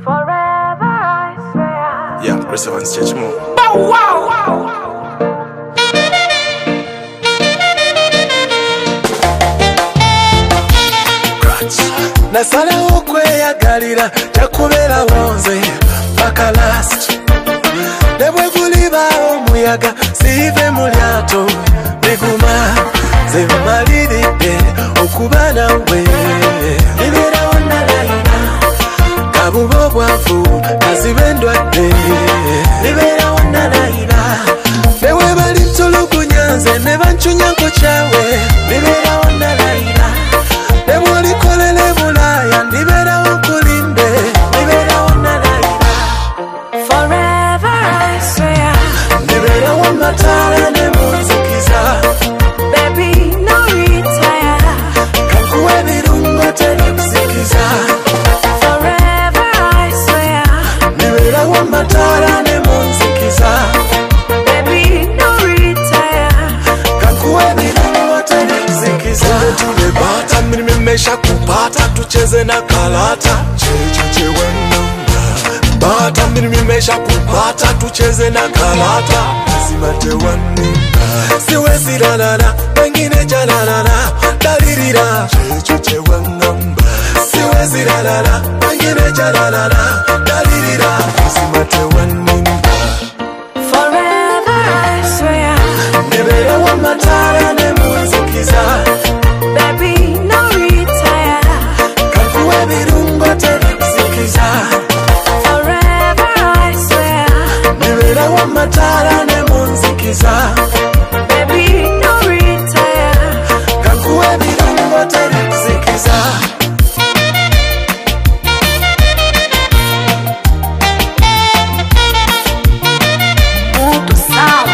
Forever I swear. Yeah, Perseverance Church mo. Bow wow. Nasala okweyagalira takubera wonze paka last. Nebwe guliba omuyaga sive mu lyato biguma zemaliride okuba nawe. Libera onalayina kabubo bwavu kazibe endwadde. Libera onalayina newe bali ntulugunyanze ne bancunya nkukyawe. Libera onalayina nebwe olikolele bulaya ndibera okulinde. Libera onalayina Forever I swear. ndibera wamatala ne munzikiza. Baby, no retire. Kankuwa ebirungo tebizikiza. Forever I swear. ndibera wamatala ne munzikiza. Baby, no retire. Kankuwa ebirungo tebizikiza. Tumebata nimemesha kupata tucheze na kalata. Cheche wenanga bata nimemesha kupata tucheze na kalata. Simate waninga siwezi lalala wengine jalalala dalirira. Cheche wengamba siwezi lalala wengine jalalala dalirira. Simate waninga Forever I swear. ndibera wamatala ne munzikiza. Baby, no retire. Kankuwa ebirungo tebizikiza. Forever I swear. ndibera wamatala ne munzikiza. Baby, no retire. Kankuwa ebirungo tebizikiza. Muito sound.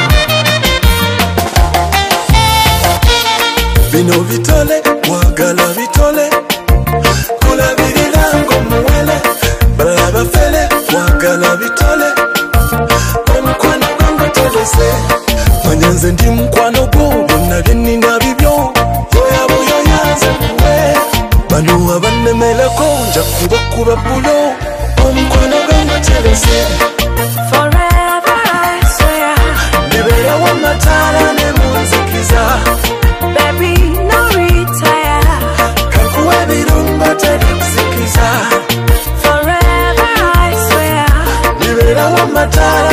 Bino bitole wagala bitole kulabirira ng'omuwele balala bafele wagala bitole omukwano gwange telese manya nze ndi mukwano gwo byonna byenninda bibyo yoyabuyoyanze kuwe bano abannemeleko nja kubakuba bulo omukwano gwange telese. Forever I swear. ndibera wamatala ne munzikiza. Baby, no retire. Kankuwa ebirungo tebizikiza. Forever I swear. ndibera wamatala